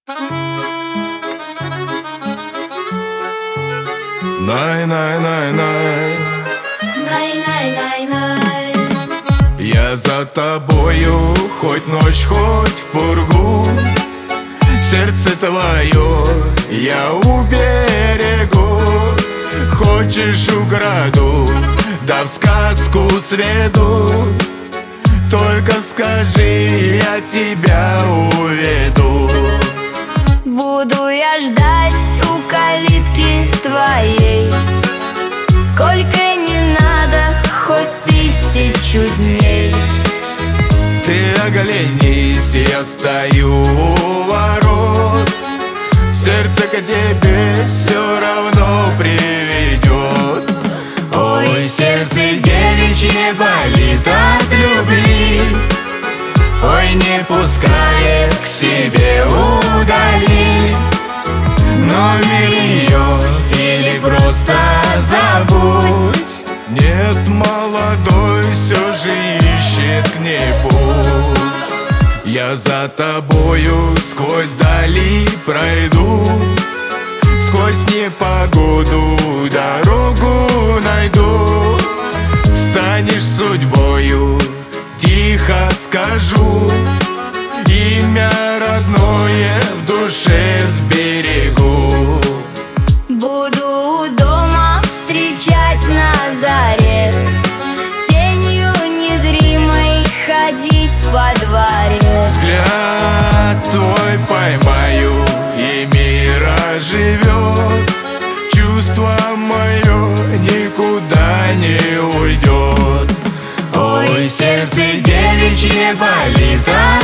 Най-най-най-най, най-най-най-най. я за тобою, хоть ночь, хоть в пургу. Сердце твое я уберегу. Хочешь, украду, да в сказку сведу. Только скажи, я тебя уведу. Буду я ждать у калитки твоей, сколько не надо, хоть 1000 дней. Ты оглянись, я стою у ворот. Сердце к тебе все равно приведет. Ой, сердце девичье болит от любви. Ой, не пускает к себе удали. Номер ее или просто забудь. Нет, молодой все же ищет к ней путь. Я за тобою сквозь дали пройду. Сквозь непогоду дорогу найду. Станешь судьбою, тихо скажу. Имя родное в душе сберегу. Буду у дома встречать на заре, тенью незримой ходить по дворе. Взгляд твой поймаю, и мир оживет. Чувство мое никуда не уйдет. Ой, сердце девичье болит от